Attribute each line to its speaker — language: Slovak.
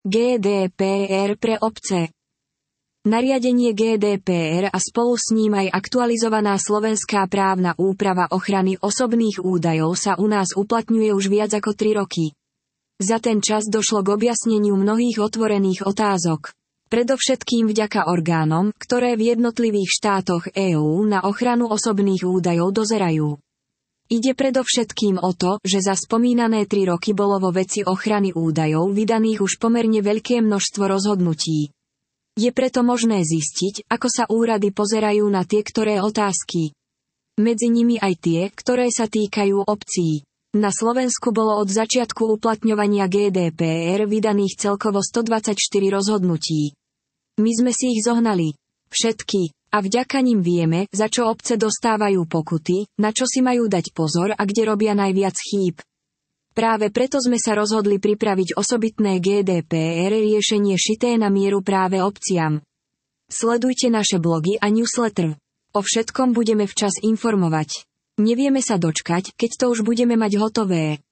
Speaker 1: GDPR pre obce. Nariadenie GDPR a spolu s ním aj aktualizovaná slovenská právna úprava ochrany osobných údajov sa u nás uplatňuje už viac ako 3 roky. Za ten čas došlo k objasneniu mnohých otvorených otázok. Predovšetkým vďaka orgánom, ktoré v jednotlivých štátoch EÚ na ochranu osobných údajov dozerajú. Ide predovšetkým o to, že za spomínané 3 roky bolo vo veci ochrany údajov vydaných už pomerne veľké množstvo rozhodnutí. Je preto možné zistiť, ako sa úrady pozerajú na tie ktoré otázky. Medzi nimi aj tie, ktoré sa týkajú obcí. Na Slovensku bolo od začiatku uplatňovania GDPR vydaných celkovo 124 rozhodnutí. My sme si ich zohnali. Všetky. A vďaka nim vieme, za čo obce dostávajú pokuty, na čo si majú dať pozor a kde robia najviac chýb. Práve preto sme sa rozhodli pripraviť osobitné GDPR riešenie šité na mieru práve obciam. Sledujte naše blogy a newsletter. O všetkom budeme včas informovať. Nevieme sa dočkať, keď to už budeme mať hotové.